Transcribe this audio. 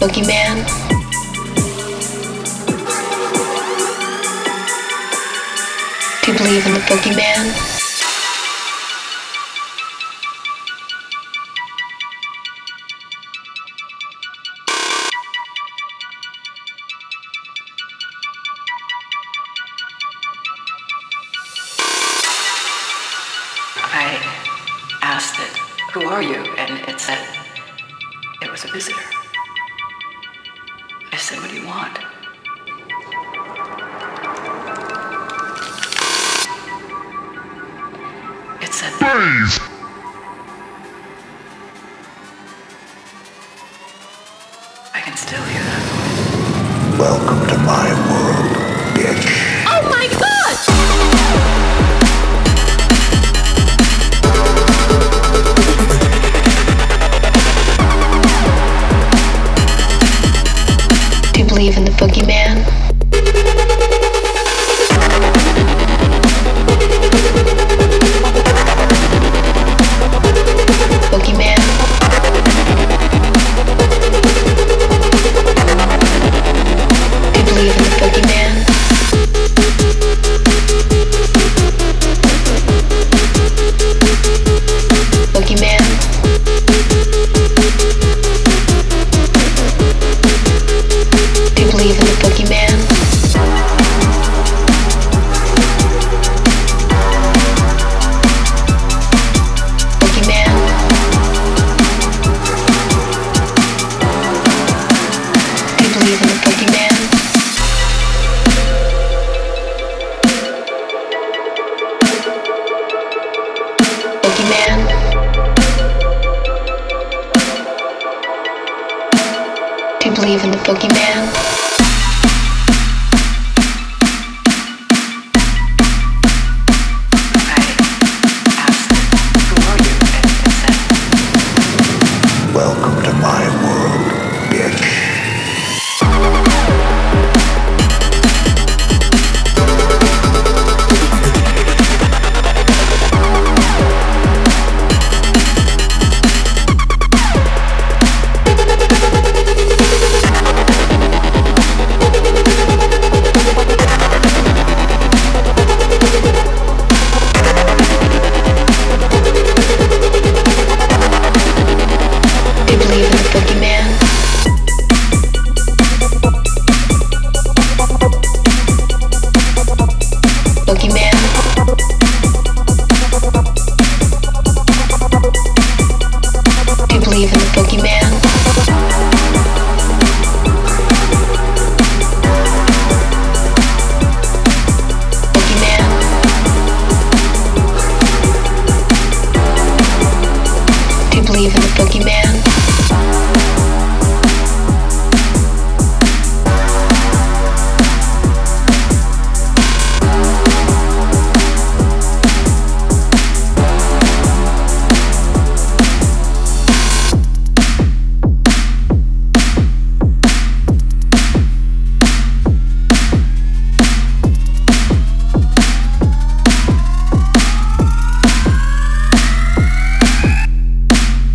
Boogeyman. Do you believe in the Boogeyman? I asked it, "Who are you?" And it said, it was a visitor. I said, "What do you want?" It said, "Please." I can still hear that voice. Welcome to my world, bitch. Oh my God! Do you believe in the Boogeyman? Boogeyman? Do you believe in the Boogeyman? Boogeyman? Do you believe in the Boogeyman? Boogeyman? Do you believe in the Boogeyman? Boogeyman? Do you believe in the Boogeyman? Welcome to my world, bitch. Do you believe in the Boogeyman? Boogeyman? Do you believe in the Boogeyman?